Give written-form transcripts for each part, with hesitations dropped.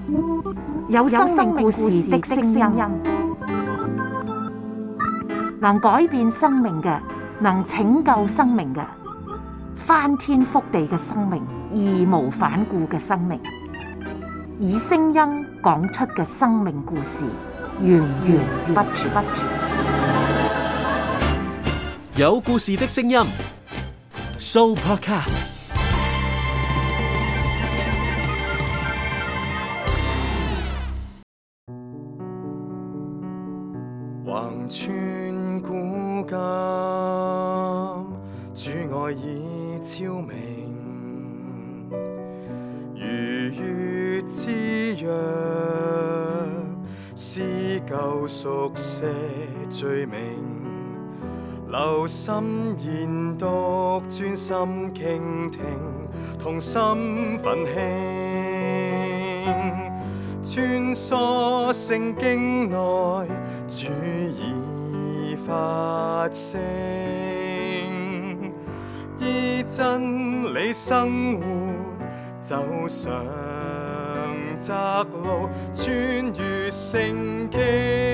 有生命故事的聲音，能改變生命嘅，能拯救生命嘅，翻天覆地嘅生命，義無反顧嘅生命，以聲音講出嘅生命故事，源源不絕。 有故事的聲音 ，Sooopodcast。 橫穿古今，主愛已超明，如月之約，撕舊熟寫罪名，留心研讀，專心傾聽，同心奮興，穿梭聖經內，主已發聲，依真理生活，走上窄路，穿越聖經。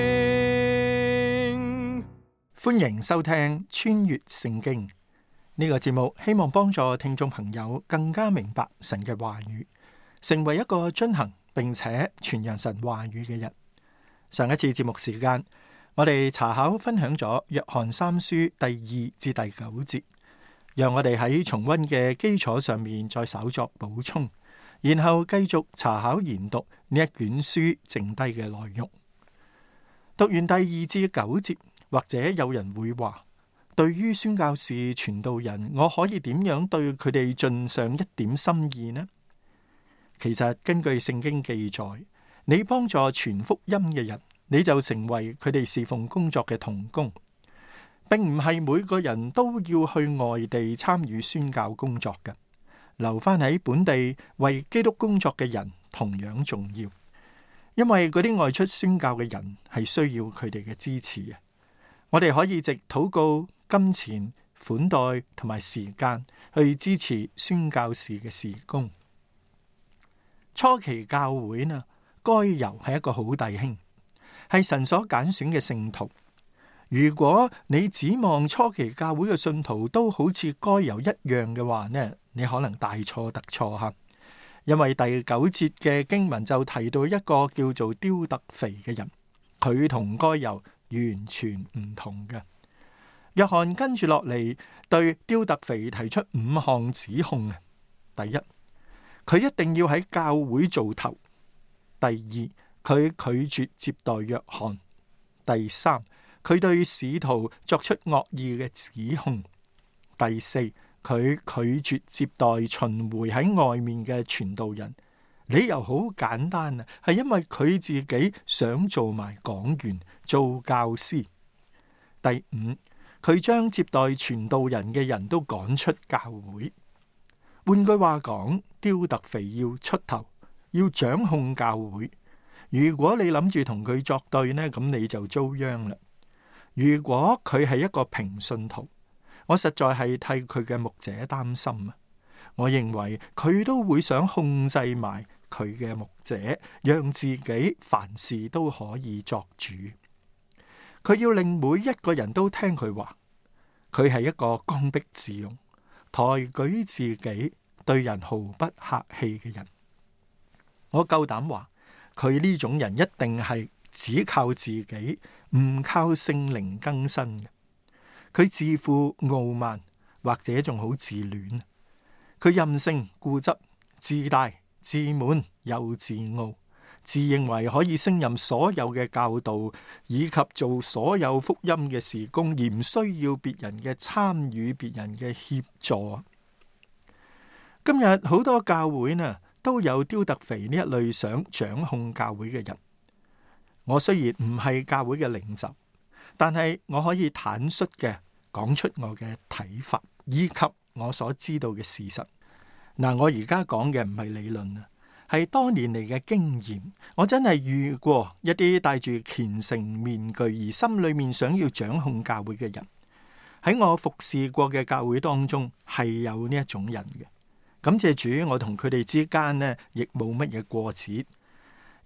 歡迎收聽《穿越聖經》呢個節目，希望幫助聽眾朋友更加明白神嘅話語，成為一個遵行並且傳揚神話語嘅人。上一次節目時間，我哋查考分享咗約翰三書第2至第9節，讓我哋喺重溫嘅基礎上面再稍作補充，然後繼續查考研讀呢一卷書剩低嘅內容。讀完第2至9節，或者有人會話，對於宣教士、傳道人，我可以點樣對佢哋盡上一點心意呢？其實根據聖經記載，你幫助傳福音嘅人，你就成為佢哋侍奉工作嘅同工，並唔係每個人都要去外地參與宣教工作嘅，留翻喺本地為基督工作嘅人同樣重要，因為嗰啲外出宣教嘅人係需要佢哋嘅支持嘅。我哋可以藉禱告、金錢、款待同埋時間去支持宣教士嘅事工。初期教會呢，該猶係一個好弟兄，係神所揀選嘅聖徒。如果你指望初期教會嘅信徒都好似該猶一樣嘅話呢，你可能大錯特錯吓。因為第9節嘅經文就提到一個叫做丟特腓嘅人，佢同該猶完全唔同嘅。約翰跟住落嚟對丟特腓提出5項指控。第一，佢一定要喺教會做頭；第二，佢拒絕接待約翰；第三，佢對使徒作出惡意嘅指控；第四，佢拒絕接待巡迴喺外面嘅傳道人。理由好簡單啊，係因為佢自己想做埋講員、做教師。第五，佢將接待傳道人嘅人都趕出教會。換句話講，丟特腓要出頭，要掌控教會。如果你諗住同佢作對呢，咁你就遭殃啦。如果佢係一個平信徒，我實在係替佢嘅牧者擔心啊。我認為佢都會想控制埋佢嘅牧者，讓自己凡事都可以作主。佢要令每一個人都聽佢話。佢係一個剛愎自用、抬舉自己、對人毫不客氣嘅人。我夠膽話，佢呢種人一定係只靠自己，唔靠聖靈更新嘅。佢自負傲慢，或者仲好自戀。佢任性、固執、自大、自滿又自傲，自認為可以勝任所有嘅教導，以及做所有福音嘅事工，而唔需要別人嘅參與、別人嘅協助。今日好多教會呢，都有丟特腓呢一類想掌控教會嘅人。我雖然唔係教會嘅領袖，但係我可以坦率嘅講出我嘅睇法，以及我所知道嘅事實。嗱，我而家講嘅唔係理論啊，係多年嚟嘅經驗。我真係遇過一啲戴住虔誠面具而心裏面想要掌控教會嘅人。喺我服侍過嘅教會當中，係有呢一種人嘅。感謝主，我同佢哋之間呢，亦冇乜嘢過節。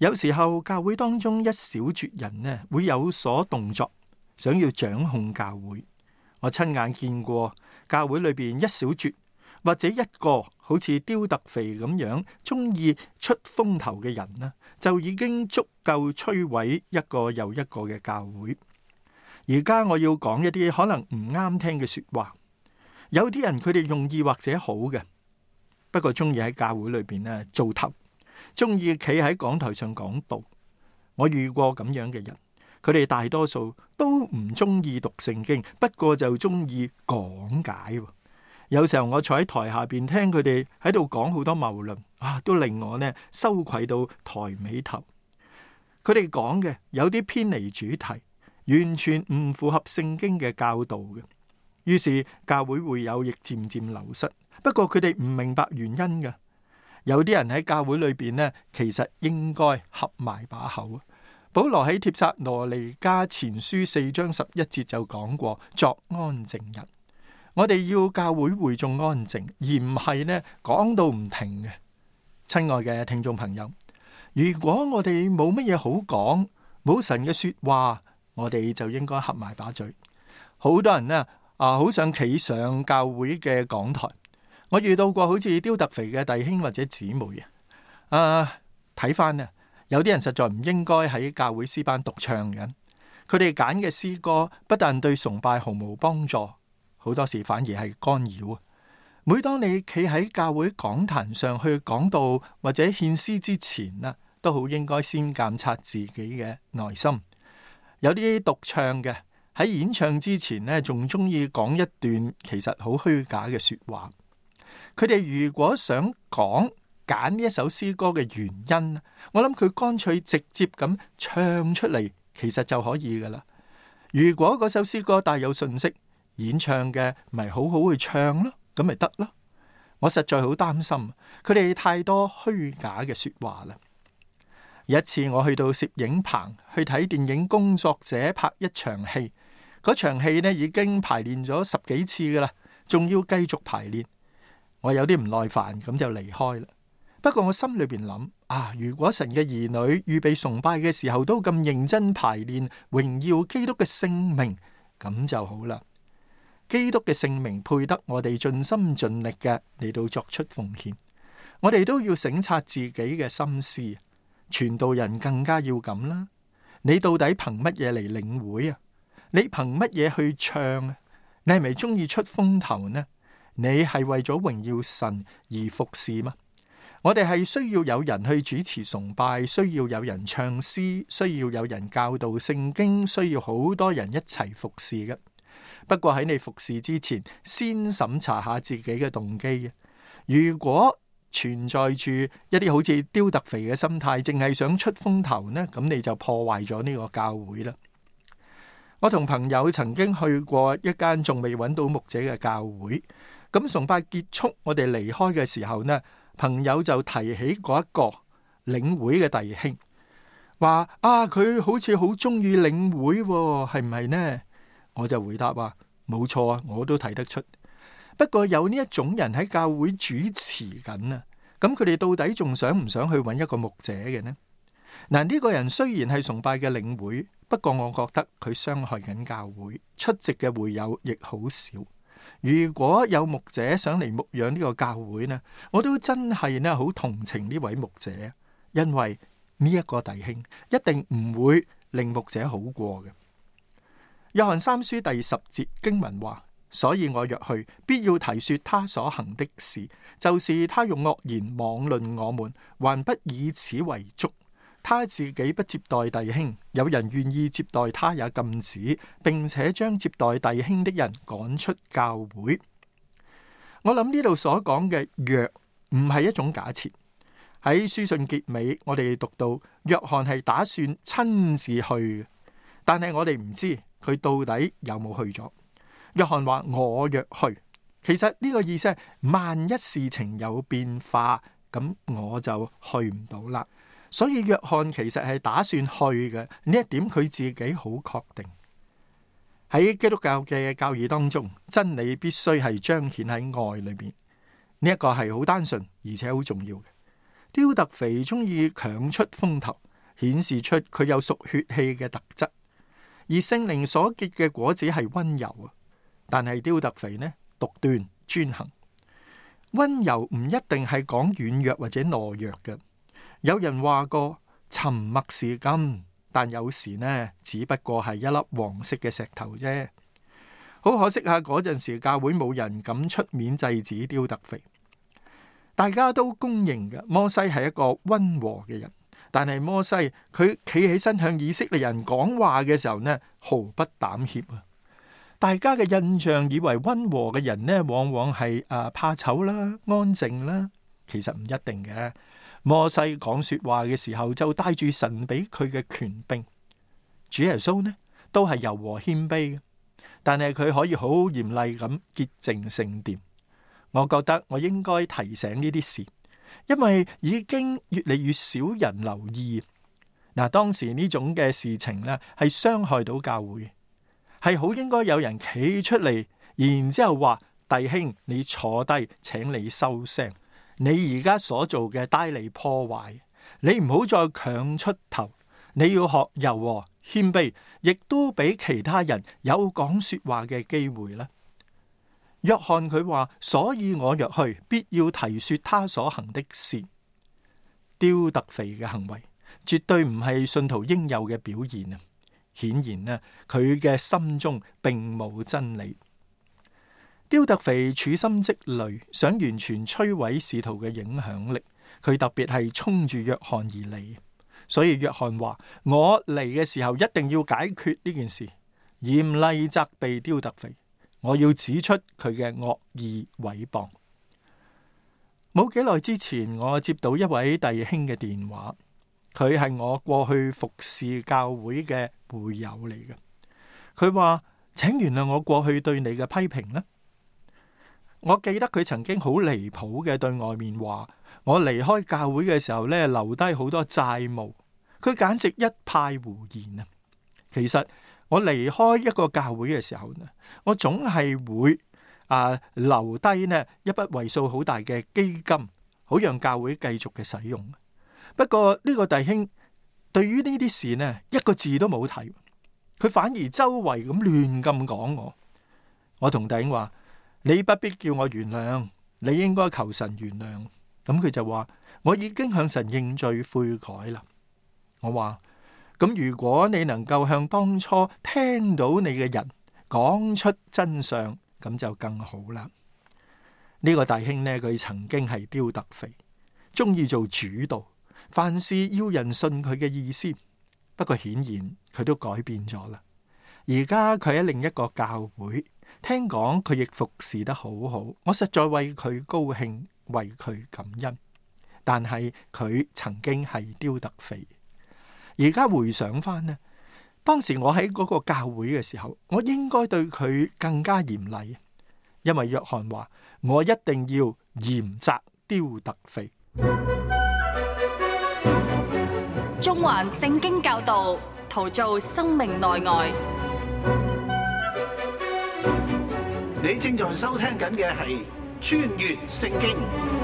有時候教會當中一小撮人呢，會有所動作，想要掌控教會。我親眼見過教會裏邊一小撮或者一個好似丟特肥咁樣中意出風頭嘅人呢，就已經足夠摧毀一個又一個嘅教會。而家我要講一啲可能唔啱聽嘅說話。有啲人佢哋用意或者好嘅，不過中意喺教會裏邊呢做頭，中意企喺講台上講道。我遇過咁樣嘅人，佢哋大多數都唔中意讀聖經，不過就中意講解。有時候我坐喺台下邊聽佢哋喺度講好多謬論，都令我呢羞愧到抬起頭。佢哋講嘅有啲偏離主題，完全唔符合聖經嘅教導嘅。於是教會會有亦漸漸流失。不過佢哋唔明白原因嘅。有啲人喺教會裏邊呢，其實應該合埋把口。保羅喺帖撒羅尼迦前書4章11節就講過，作安靜人。我哋要教會會眾安靜，而唔係呢講到唔停嘅。親愛嘅聽眾朋友，如果我哋冇乜嘢好講，冇神嘅說話，我哋就應該合埋把嘴。好多人呢好想企上教會嘅講台。我遇到過好似丟特肥嘅弟兄或者姊妹睇翻呢，有啲人實在唔應該喺教會詩班獨唱嘅。佢哋揀嘅詩歌不但對崇拜毫無幫助，好多時反而係干擾。每當你企喺教會講壇上去講道或者獻詩之前呢，都好應該先監察自己嘅內心。有啲獨唱嘅喺演唱之前呢，仲中意講一段其實好虛假嘅說話。佢哋如果想揀呢一首詩歌嘅原因，我諗佢乾脆直接咁唱出嚟，其實就可以噶啦。如果嗰首詩歌帶有信息，演唱嘅咪好好去唱咯，咁咪得咯。我實在好擔心佢哋太多虛假嘅說話啦。有一次我去到攝影棚去睇電影工作者拍一場戲，嗰場戲呢已經排練咗10幾次噶啦，仲要繼續排練。我有啲唔耐煩，咁就離開啦。不過我心裏邊諗，如果神嘅兒女預備崇拜嘅時候都咁認真排練，榮耀基督嘅聖名，咁就好啦。基督嘅聖名配得我哋盡心盡力嘅嚟到作出奉獻。我哋都要省察自己嘅心思，傳道人更加要咁啦。你到底憑乜嘢嚟領會啊？你憑乜嘢去唱啊？你係咪中意出風頭呢？你係為咗榮耀神而服侍嗎？我哋係需要有人去主持崇拜，需要有人唱詩，需要有人教導聖經，需要好多人一齊服侍嘅。不過喺你服侍之前，先審查下自己嘅動機。如果存在住一啲好似丟特肥嘅心態，淨係想出風頭呢，咁你就破壞咗呢個教會啦。我同朋友曾經去過一間仲未揾到牧者嘅教會。咁崇拜結束，我哋離開嘅時候呢，朋友就提起嗰一個領會嘅弟兄，話佢好似好中意領會，係唔係呢？我就回答話冇錯啊，我都睇得出。不過有呢一種人喺教會主持緊啊，咁佢哋到底仲想唔想去揾一個牧者嘅呢？嗱，呢個人雖然係崇拜嘅領會，不過我覺得佢傷害緊教會，出席嘅會友亦好少。如果有牧者想嚟牧養呢個教會呢，我都真係呢好同情呢位牧者，因為呢一個弟兄一定唔會令牧者好過嘅。約翰3書第10節經文話：所以我若去，必要提說他所行的事，就是他用惡言妄論我們，還不以此為足。他自己不接待弟兄，有人願意接待他也禁止，並且將接待弟兄的人趕出教會。我諗呢度所講嘅若唔係一種假設。喺書信結尾，我哋讀到約翰係打算親自去嘅，但係我哋唔知佢到底有冇去咗。約翰話我若去，其實呢個意思係萬一事情有變化，咁我就去唔到啦。所以約翰其實係打算去嘅，呢一點佢自己好確定。喺基督教嘅教義當中，真理必須係彰顯喺愛裏邊，呢一個係好單純而且好重要嘅。丟特肥中意強出風頭， 顯示出佢有屬血氣嘅特質。而聖靈所結嘅果子係溫柔啊，但係丟特肥呢，獨斷專行。溫柔唔一定係講軟弱或者懦弱嘅。有人話過沉默是金，但有時呢，只不過係一粒黃色嘅石頭啫。好可惜啊，嗰陣時教會冇人敢出面制止丟特肥。大家都公認嘅，摩西係一個溫和嘅人。但係摩西佢企起身向以色列人講話嘅時候呢，毫不膽怯啊！大家嘅印象以為溫和嘅人呢，往往係怕醜啦、安靜啦，其實唔一定嘅。摩西講說話嘅時候就帶住神俾佢嘅權柄。主耶穌呢都係柔和謙卑嘅，但係佢可以好嚴厲咁潔淨聖殿。我覺得我應該提醒呢啲事。因為已經越嚟越少人留意。嗱，當時呢種嘅事情呢，係傷害到教會，係好應該有人企出嚟，然之後話：弟兄，你坐低，請你收聲。你而家所做嘅帶嚟破壞，你唔好再強出頭，你要學柔和謙卑，亦都俾其他人有講說話嘅機會啦。約翰佢話，所以我若去，必要提說他所行的事。丟特肥嘅行為絕對唔係信徒應有嘅表現啊！顯然呢，佢嘅心中並冇真理。丟特肥處心積慮，想完全摧毀使徒嘅影響力。佢特別係衝住約翰而嚟，所以約翰話：我嚟嘅時候一定要解決呢件事，嚴厲責備丟特肥。我要指出佢嘅惡意毀謗。冇幾耐之前，我接到一位弟兄嘅電話，佢係我過去服侍教會嘅會友嚟嘅。佢話：請原諒我過去對你嘅批評啦。我記得佢曾經好離譜嘅對外面話，我離開教會嘅時候呢，留低好多債務。佢簡直一派胡言啊！其實我離開一個教會嘅時候呢，我總係會留低呢一筆為數好大嘅基金，好讓教會繼續嘅使用。不過呢個弟兄對於呢啲事呢，一個字都冇提，佢反而周圍咁亂咁講我。我同弟兄話：你不必叫我原諒，你應該求神原諒。咁佢就話：我已經向神認罪悔改啦。我話：咁如果你能夠向當初聽到你嘅人講出真相，咁就更好啦。呢個弟兄呢，佢曾經係丟特肥，中意做主導，凡事要人信佢嘅意思。不過顯然佢都改變咗啦。而家佢喺另一個教會，聽講佢亦服侍得好好，我實在為佢高興，為佢感恩。但係佢曾經係丟特肥。而家回想翻呢，當時我喺嗰個教會嘅時候，我應該對佢更加嚴厲，因為約翰話我一定要嚴責丟特肥。 中環聖經教導，陶造生命內外。 你正在收聽緊嘅係穿越聖經。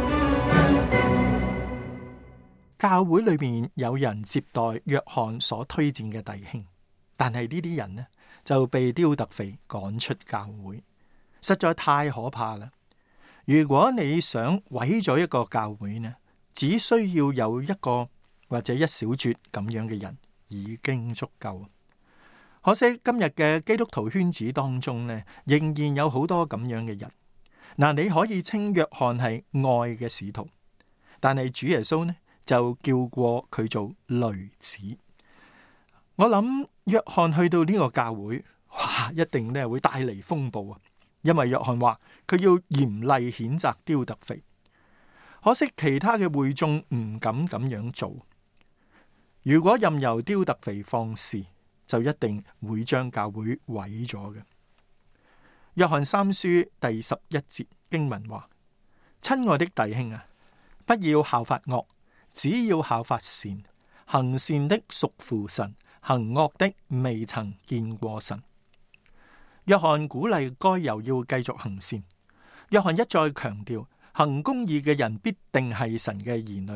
教會裏面有人接待約翰所推薦嘅弟兄，但係呢啲人呢就被丟特肥趕出教會，實在太可怕啦！如果你想毀咗一個教會呢，只需要有一個或者一小撮咁樣嘅人已經足夠。可惜今日嘅基督徒圈子當中呢，仍然有好多咁樣嘅人。嗱，你可以稱約翰係愛嘅使徒，但係主耶穌呢就叫過佢做雷子。我諗約翰去到呢個教會，哇，一定呢會帶嚟風暴啊！因為約翰話佢要嚴厲譴責丟特肥。可惜其他嘅會眾唔敢咁樣做。如果任由丟特肥放肆，就一定會將教會毀咗嘅。約翰三書第11節經文話：親愛的弟兄啊，不要效法惡，只要效法善。行善的屬乎神，行惡的未曾見過神。約翰鼓勵該猶要繼續行善。約翰一再強調，行公義嘅人必定係神嘅兒女，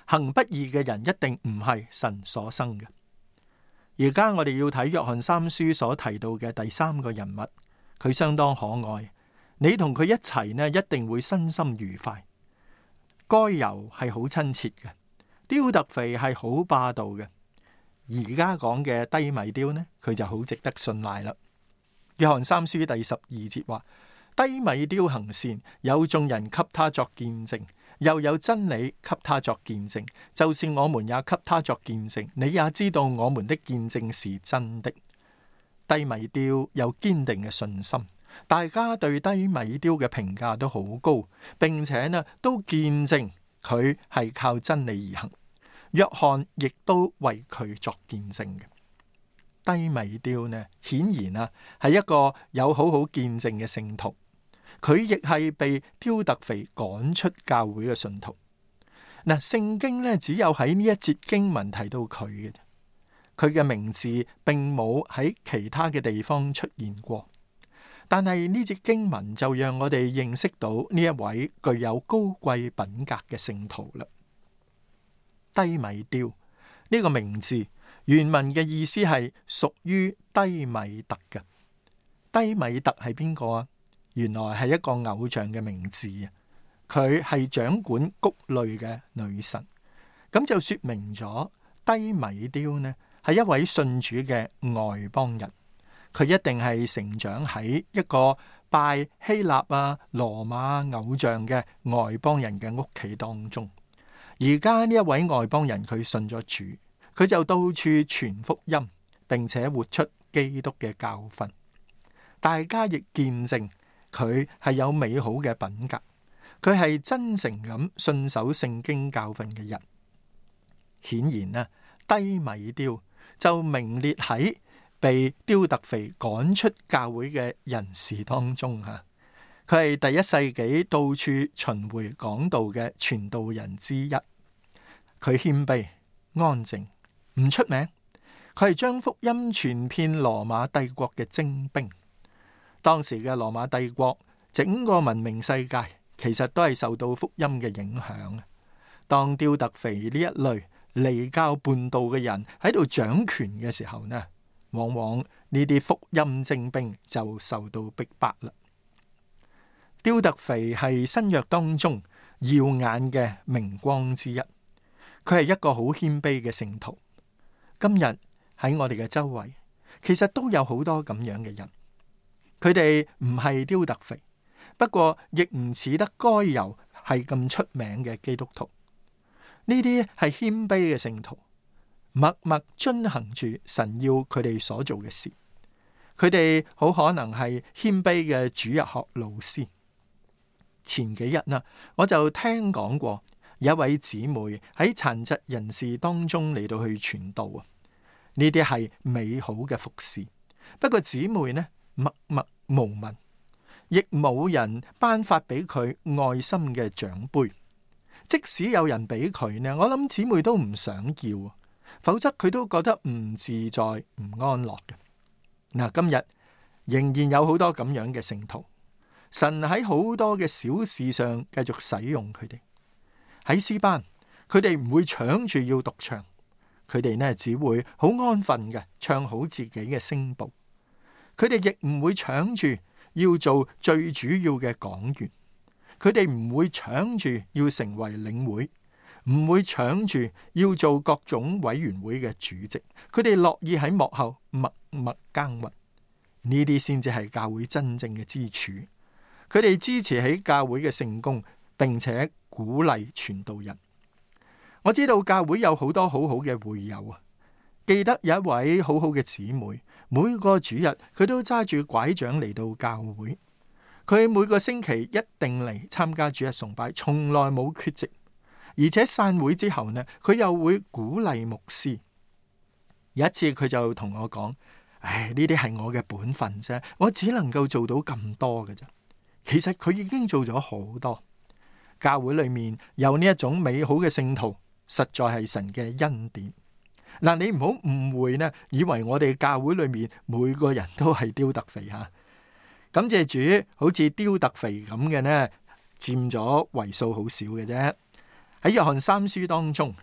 行不義嘅人一定唔係神所生嘅。而家我哋要睇約翰三書所提到嘅第三個人物，佢相當可愛，你同佢一齊呢，一定會身心愉快。該猶係好親切嘅，丟特腓係好霸道嘅。而家講嘅低米丟呢，佢就好值得信賴啦。約翰三書第12節話：低米丟行善，有眾人給他作見證，又有真理給他作見證，就是我們也給他作見證。你也知道我們的見證是真的。低米丟有堅定嘅信心，大家對低米丟嘅評價都好高，並且呢都見證佢係靠真理而行。約翰亦都為佢作見證嘅。低米丟呢，顯然啊係一個有好好見證嘅聖徒。佢亦係被丟特腓趕出教會嘅信徒。嗱，聖經呢只有喺呢一節經文提到佢嘅，佢嘅名字並冇喺其他嘅地方出現過。但係呢節經文就讓我哋認識到呢一位具有高貴品格嘅聖徒啦。低米丟呢個名字原文嘅意思係屬於低米特嘅。低米特係邊個啊？原來係一個偶像嘅名字啊！佢係掌管穀類嘅女神，咁就說明咗低米丟呢係一位信主嘅外邦人。佢一定係成長喺一個拜希臘啊、羅馬偶像嘅外邦人嘅屋企當中。而家呢一位外邦人佢信咗主，佢就到處傳福音，並且活出基督嘅教訓。大家亦見證佢係有美好嘅品格，佢係真誠咁信守聖經教訓嘅人。顯然啊，低米丟就名列喺被丟特腓趕出教會嘅人士當中吓。佢係第一世紀到處巡迴講道嘅傳道人之一。佢謙卑安靜，唔出名。佢係將福音傳遍羅馬帝國嘅精兵。當時嘅羅馬帝國整個文明世界其實都係受到福音嘅影響。當丟特腓呢一類離教叛道嘅人喺度掌權嘅時候呢，往往呢啲福音精兵就受到逼迫啦。丟特腓係新約當中耀眼嘅明光之一，佢係一個好謙卑嘅聖徒。今日喺我哋嘅周圍，其實都有好多咁樣嘅人，佢哋唔係丟特腓，不過亦唔似得該猶係咁出名嘅基督徒。呢啲係謙卑嘅聖徒，默默遵行住神要佢哋所做嘅事。佢哋好可能係謙卑嘅主日學老師。前幾日呢，我就聽講過有一位姊妹喺殘疾人士當中嚟到去傳道啊。呢啲係美好嘅服侍，不過姊妹呢默默無聞，亦冇人頒發俾佢愛心嘅獎杯。即使有人俾佢呢，我諗姊妹都唔想要，否則佢都覺得唔自在、唔安樂嘅。嗱，今日仍然有好多咁樣嘅聖徒，神喺好多嘅小事上繼續使用佢哋。喺詩班，佢哋唔會搶住要獨唱，佢哋呢只會好安分嘅唱好自己嘅聲部。佢哋亦唔會搶住要做最主要嘅講員，佢哋唔會搶住要成為領會，唔會搶住要做各種委員會嘅主席。佢哋樂意喺幕後默默耕耘，呢啲先至係教會真正嘅支柱。佢哋支持起教會嘅聖工，並且鼓勵傳道人。我知道教會有好多好好嘅會友啊，記得有一位好好嘅姊妹，每個主日佢都揸住拐杖嚟到教會，佢每個星期一定嚟參加主日崇拜，從來冇缺席。而且散會之後呢，佢又會鼓勵牧師。有一次佢就同我講：唉，呢啲係我嘅本分啫，我只能夠做到咁多嘅啫。其實佢已經做咗好多。教會裏面有呢一種美好嘅聖徒，實在係神嘅恩典。嗱，你唔好誤會呢，以為我哋教會裏面每個人都係丟特腓吓。感謝主，好似丟特腓咁嘅呢，佔咗為數好少嘅啫。喺約翰三書當中，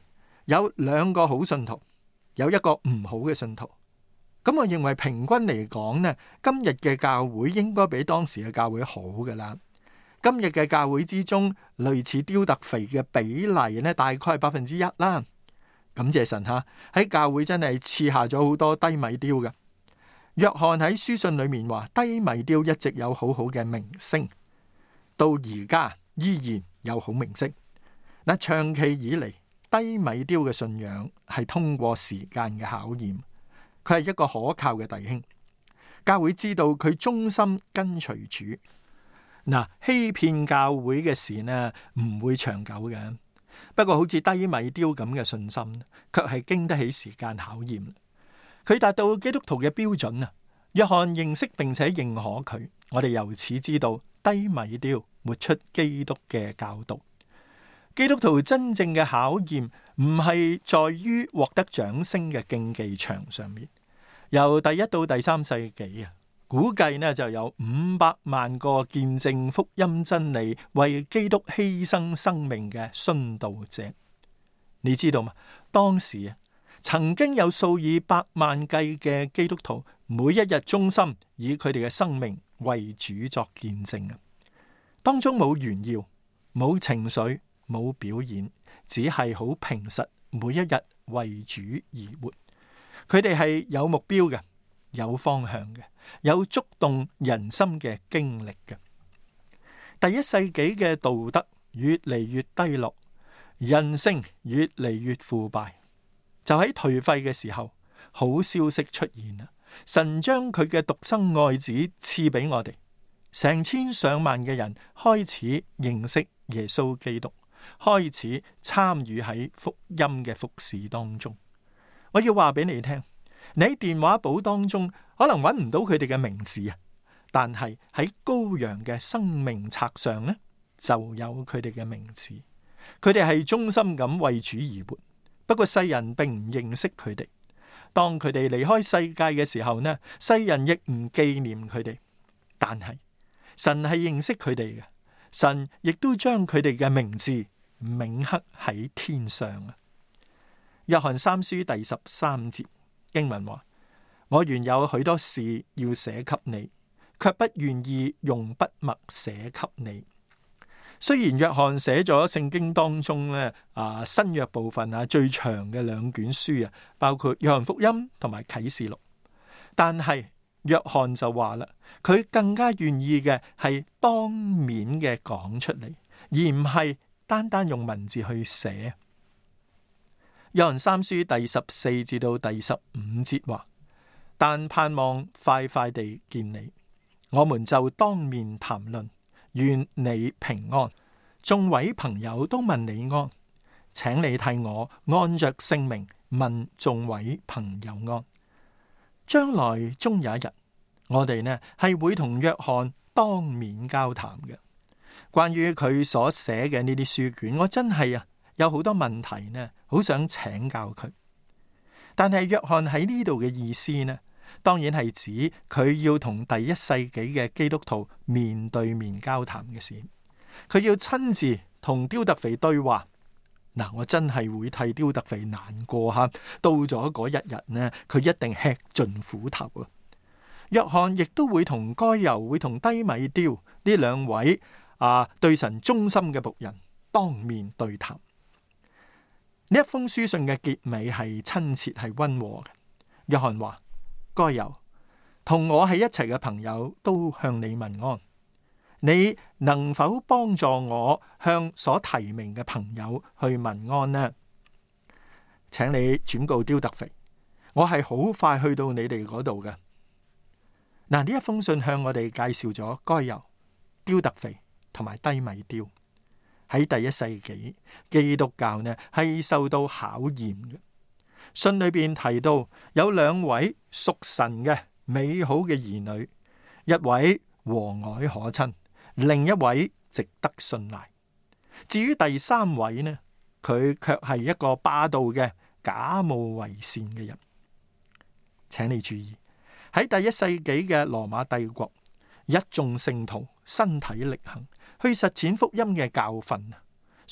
有2個好信徒，有1個唔好嘅信徒。咁我認為平均嚟講呢，今日嘅教會應該比當時嘅教會好噶啦。今日嘅教會之中，類似丟特腓嘅比例呢，大概係1%啦。感謝神吓，喺教會真係賜下咗好多低米雕嘅。約翰喺書信裏面話，低米雕一直有好好嘅名聲，到而家依然有好名聲。嗱，長期以嚟，低米雕嘅信仰係通過時間嘅考驗。佢係一個可靠嘅弟兄，教會知道佢忠心跟隨主。嗱，欺騙教會嘅事呢，唔會長久嘅。不過好似低米雕咁嘅信心，卻係經得起時間考驗。佢達到基督徒嘅標準啊！約翰認識並且認可佢，我哋由此知道低米雕活出基督嘅教導。基督徒真正嘅考驗唔係在於獲得掌聲嘅競技場上面。由第1到第3世紀啊，估計呢就有500萬個見證福音真理、為基督犧牲生命嘅殉道者。你知道嗎？當時啊，曾經有數以百萬計嘅基督徒，每一日忠心以佢哋嘅生命為主作見證啊。當中冇炫耀、冇情緒、冇表演，只係好平實，每一日為主而活。佢哋係有目標嘅，有方向嘅，有觸動人心嘅經歷嘅。第1世紀嘅道德越嚟越低落，人性越嚟越腐敗。就喺頹廢嘅時候，好消息出現啦！神將佢嘅獨生愛子賜俾我哋，成千上萬嘅人開始認識耶穌基督，開始參與喺福音嘅服事當中。我要話俾你聽，你喺電話簿當中可能揾唔到佢哋嘅名字啊，但係喺羔羊嘅生命冊上呢，就有佢哋嘅名字。佢哋係忠心咁為主而活，不過世人並唔認識佢哋。當佢哋離開世界嘅時候呢，世人亦唔紀念佢哋。但係神係認識佢哋嘅，神亦都將佢哋嘅名字銘刻喺天上啊。約翰3書第13節經文話：我原有許多事要寫給你，卻不願意用筆墨寫給你。雖然約翰寫咗聖經當中咧新約部分最長嘅2卷書啊，包括約翰福音同埋啟示錄，但係約翰就話啦，佢更加願意嘅係當面嘅講出嚟，而唔係單單用文字去寫。約翰3書第14至到第15節話：但盼望快快地見你，我們就當面談論，願你平安。眾位朋友都問你安，請你替我按着姓名問眾位朋友安。將來終有一日，我哋呢係會同約翰當面交談嘅。關於佢所寫嘅呢啲書卷，我真係有好多問題呢，好想請教佢。但係約翰喺呢度嘅意思呢，當然係指佢要同第1世紀嘅基督徒面對面交談嘅事。佢要親自同丟特腓對話。嗱，我真係會替丟特腓難過吓。到咗嗰一日呢，佢一定吃盡苦頭啊。約翰亦都會同該猶、會同低米雕呢2位對神忠心嘅僕人當面對談。呢一封書信嘅結尾係親切係溫和嘅。約翰話：該猶同我喺一齊嘅朋友都向你問安。你能否幫助我向所提名嘅朋友去問安呢？請你轉告丟特腓，我係好快去到你哋嗰度嘅。嗱，呢一封信向我哋介紹咗該猶、丟特腓同埋低米雕。喺第1世紀，基督教呢係受到考驗嘅。信裏邊提到有2位屬神嘅美好嘅兒女，一位和藹可親，另一位值得信賴。至於第3位呢，佢卻係一個霸道嘅假冒為善嘅人。請你注意，喺第1世紀嘅羅馬帝國，一眾聖徒身體力行去實踐福音嘅教訓，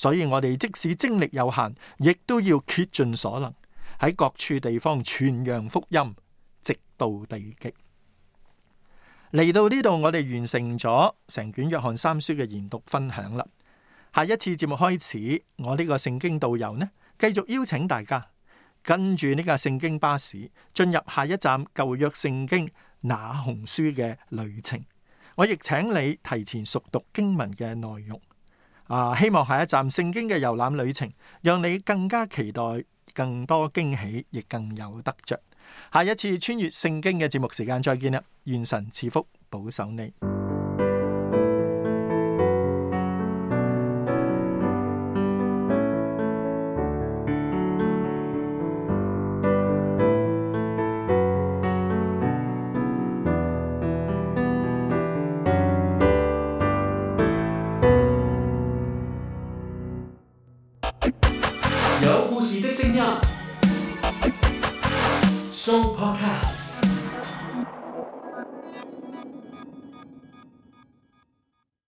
所以我哋即使精力有限，亦都要竭盡所能喺各處地方傳揚福音，直到地極。嚟到呢度，我哋完成咗成卷約翰三書嘅研讀分享啦。下一次節目開始，我呢個聖經導遊呢，繼續邀請大家跟住呢架聖經巴士進入下一站舊約聖經那鴻書嘅旅程。我亦請你提前熟讀經文嘅內容。希望下一站聖經嘅遊覽旅程，讓你更加期待更多驚喜，亦更有得着。下一次穿越聖經嘅節目時間再見啦！願神賜福保守你。 有故事的聲音，Show Podcast。